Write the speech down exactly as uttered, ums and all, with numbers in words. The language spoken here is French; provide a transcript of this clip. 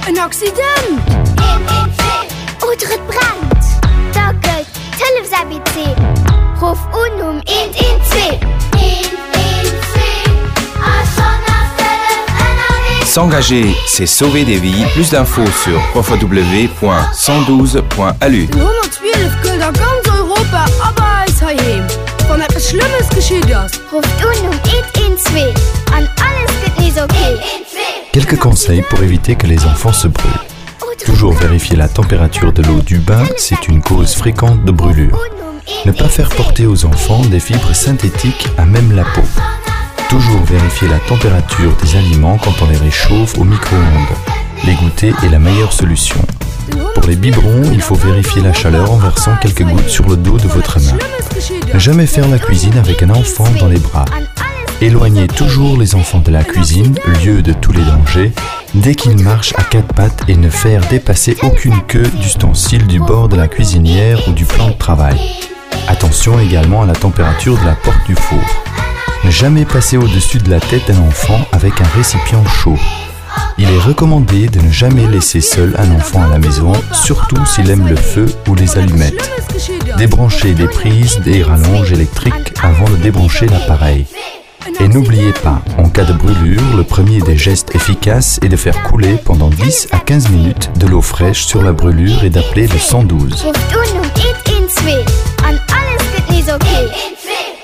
Ein Accident! Oder es brennt! Da geht Hilfs-A B C. Ruf an um eins eins zwei. S'engager, c'est sauver des vies. Plus d'infos sur w w w point cent douze point a l u. hundertzwölf gilt in ganz Europa, aber es heim. Wenn etwas Schlimmes geschieht ist. Ruft an um eins eins zwei. Und alles geht nicht okay. Quelques conseils pour éviter que les enfants se brûlent. Toujours vérifier la température de l'eau du bain, c'est une cause fréquente de brûlure. Ne pas faire porter aux enfants des fibres synthétiques à même la peau. Toujours vérifier la température des aliments quand on les réchauffe au micro-ondes. Les goûter est la meilleure solution. Pour les biberons, il faut vérifier la chaleur en versant quelques gouttes sur le dos de votre main. Ne jamais faire la cuisine avec un enfant dans les bras. Éloignez toujours les enfants de la cuisine, lieu de tous les dangers, dès qu'ils marchent à quatre pattes et ne faire dépasser aucune queue d'ustensile du bord de la cuisinière ou du plan de travail. Attention également à la température de la porte du four. Ne jamais passer au-dessus de la tête d'un enfant avec un récipient chaud. Il est recommandé de ne jamais laisser seul un enfant à la maison, surtout s'il aime le feu ou les allumettes. Débranchez les prises des rallonges électriques avant de débrancher l'appareil. Et n'oubliez pas, en cas de brûlure, le premier des gestes efficaces est de faire couler pendant dix à quinze minutes de l'eau fraîche sur la brûlure et d'appeler le cent douze. Ruft an um eins eins zwei. Und alles geht nicht okay.